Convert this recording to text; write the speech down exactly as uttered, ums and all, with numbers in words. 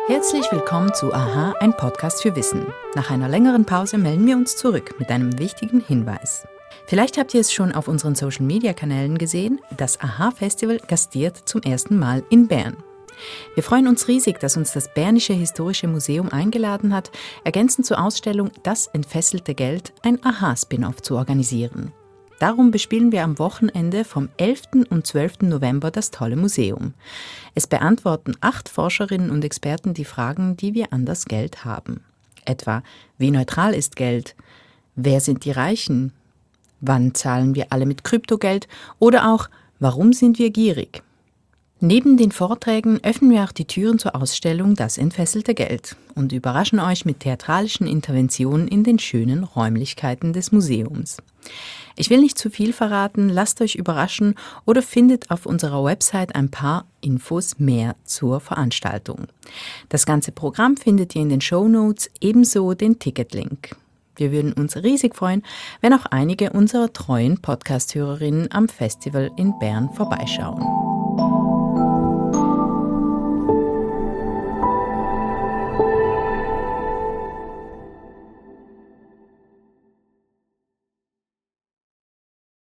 Herzlich willkommen zu Aha, ein Podcast für Wissen. Nach einer längeren Pause melden wir uns zurück mit einem wichtigen Hinweis. Vielleicht habt ihr es schon auf unseren Social-Media-Kanälen gesehen, das Aha-Festival gastiert zum ersten Mal in Bern. Wir freuen uns riesig, dass uns das Bernische Historische Museum eingeladen hat, ergänzend zur Ausstellung Das entfesselte Geld ein Aha-Spin-off zu organisieren. Darum bespielen wir am Wochenende vom elften und zwölften November das tolle Museum. Es beantworten acht Forscherinnen und Experten die Fragen, die wir an das Geld haben. Etwa, wie neutral ist Geld? Wer sind die Reichen? Wann zahlen wir alle mit Kryptogeld? Oder auch, warum sind wir gierig? Neben den Vorträgen öffnen wir auch die Türen zur Ausstellung Das entfesselte Geld und überraschen euch mit theatralischen Interventionen in den schönen Räumlichkeiten des Museums. Ich will nicht zu viel verraten, lasst euch überraschen oder findet auf unserer Website ein paar Infos mehr zur Veranstaltung. Das ganze Programm findet ihr in den Shownotes, ebenso den Ticketlink. Wir würden uns riesig freuen, wenn auch einige unserer treuen Podcast-Hörerinnen am Festival in Bern vorbeischauen.